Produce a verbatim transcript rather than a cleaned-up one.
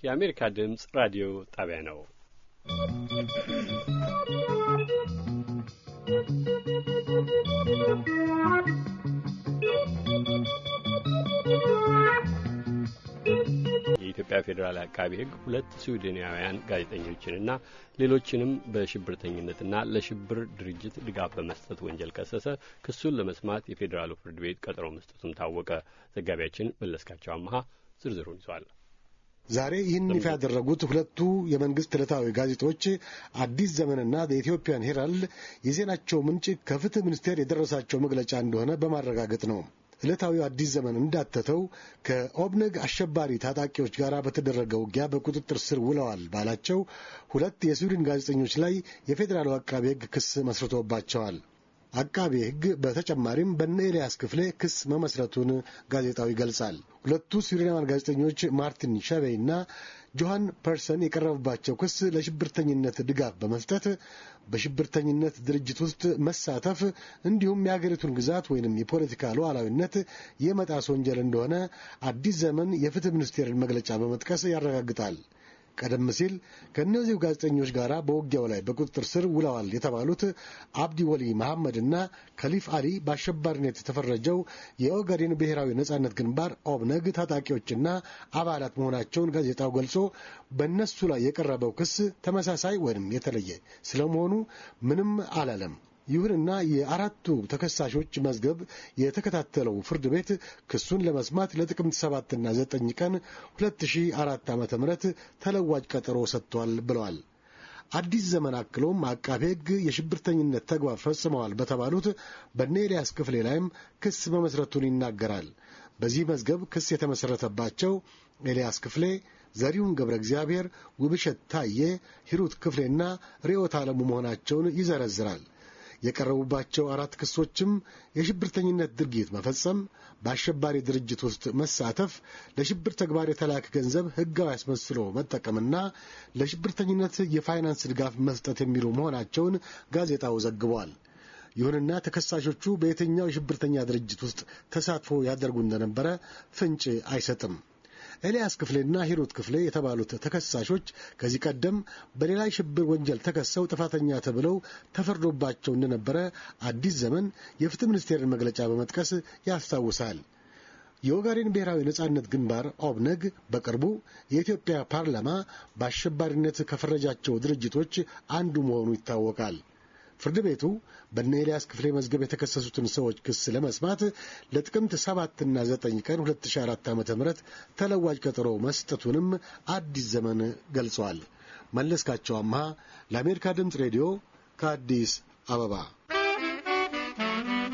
የአሜሪካ ድምጽ ራዲዮ ጣቢያ ነው። የኢትዮጵያ ፌዴራል አቃቤ ሕግ ሁለት ስዊድናውያን ጋዜጠኞችንና ሌሎችንም በሽብርተኝነትና ለሽብር ድርጅት ድጋፍ በመስጠት ወንጀል ከሰሰ። ክሱን ለመስማት የፌዴራሉ ፍርድ ቤት ቀጠሮ መስጠቱም ታወቀ። ዘጋቢያችን መለስካቸው አማሃ ዝርዝሩን ይዟል። ዛሬ ይህን ይፋ ያደረጉት ሁለቱ የመንግስት ዕለታዊ ጋዜጦች አዲስ ዘመንና የኢትዮጵያን ሄራልድ የዜናቸው ምንጭ ከፍትህ ሚኒስቴር የደረሳቸው መግለጫ እንደሆነ በማረጋገጥ ነው። ዕለታዊው አዲስ ዘመን እንዳተተው ከኦብነግ አሸባሪ ታጣቂዎች ጋር በተደረገ ውጊያ በቁጥጥር ስር ውለዋል ባላቸው ሁለት የስዊድን ጋዜጠኞች ላይ የፌዴራሉ አቃቤ ሕግ ክስ መስርቶባቸዋል። አቃቤ ሕግ በተጨማሪም በነ ኤልያስ ክፍሌ ክስ መመስረቱን ጋዜጣው ይገልጻል። ሁለቱ ስዊድናውያን ጋዜጠኞች ማርቲን ሸቬይና ጆሃን ፐርሰን የቀረበባቸው ክስ ለሽብርተኝነት ድጋፍ በመስጠት በሽብርተኝነት ድርጅት ውስጥ መሳተፍ እንዲሁም የአገሪቱን ግዛት ወይንም የፖለቲካ ሉዓላዊነት የመጣስ ወንጀል እንደሆነ አዲስ ዘመን የፍትህ ሚኒስቴርን መግለጫ በመጥቀስ ያረጋግጣል። ቀደም ሲል ከእነዚሁ ጋዜጠኞች ጋር በውጊያው ላይ በቁጥጥር ስር ውለዋል የተባሉት አብዲ ወሊ መሐመድና ከሊፍ አሊ በአሸባሪነት የተፈረጀው የኦጋዴን ብሔራዊ ነጻነት ግንባር ኦብነግ ታጣቂዎችና አባላት መሆናቸውን ጋዜጣው ገልጾ በእነሱ ላይ የቀረበው ክስ ተመሳሳይ ወይም የተለየ ስለመሆኑ ምንም አላለም። ይሁንና የአራቱ ተከሳሾች መዝገብ የተከታተለው ፍርድ ቤት ክሱን ለመስማት ለጥቅምት ሰባትና ዘጠኝ ቀን ሁለት ሺህ አራት ዓመተ ምህረት ተለዋጭ ቀጠሮ ሰጥቷል ብለዋል። አዲስ ዘመን አክሎም አቃቤ ሕግ የሽብርተኝነት ተግባር ፈጽመዋል በተባሉት በነ ኤልያስ ክፍሌ ላይም ክስ መመስረቱን ይናገራል። በዚህ መዝገብ ክስ የተመሰረተባቸው ኤልያስ ክፍሌ፣ ዘሪሁን ገብረ እግዚአብሔር፣ ውብሸት ታዬ፣ ሂሩት ክፍሌና ርዕዮት ዓለሙ መሆናቸውን ይዘረዝራል። የቀረቡባቸው አራት ክሶችም የሽብርተኝነት ድርጊት መፈጸም፣ በአሸባሪ ድርጅት ውስጥ መሳተፍ፣ ለሽብር ተግባር የተላከ ገንዘብ ሕጋዊ አስመስሎ መጠቀምና ለሽብርተኝነት የፋይናንስ ድጋፍ መስጠት የሚሉ መሆናቸውን ጋዜጣው ዘግቧል። ይሁንና ተከሳሾቹ በየትኛው የሽብርተኛ ድርጅት ውስጥ ተሳትፎ ያደርጉ እንደነበረ ፍንጭ አይሰጥም። ኤልያስ ክፍሌና ሂሩት ክፍሌ የተባሉት ተከሳሾች ከዚህ ቀደም በሌላ ሽብር ወንጀል ተከሰው ጥፋተኛ ተብለው ተፈርዶባቸው እንደነበረ አዲስ ዘመን የፍትህ ሚኒስቴርን መግለጫ በመጥቀስ ያስታውሳል። የኦጋዴን ብሔራዊ ነጻነት ግንባር ኦብነግ በቅርቡ የኢትዮጵያ ፓርላማ በአሸባሪነት ከፈረጃቸው ድርጅቶች አንዱ መሆኑ ይታወቃል። ፍርድ ቤቱ በነ ኤልያስ ክፍሌ መዝገብ የተከሰሱትን ሰዎች ክስ ለመስማት ለጥቅምት ሰባትና ዘጠኝ ቀን ሁለት ሺህ አራት ዓመተ ምህረት ተለዋጭ ቀጠሮ መስጠቱንም አዲስ ዘመን ገልጿል። መለስካቸው አማሃ ለአሜሪካ ድምፅ ሬዲዮ ከአዲስ አበባ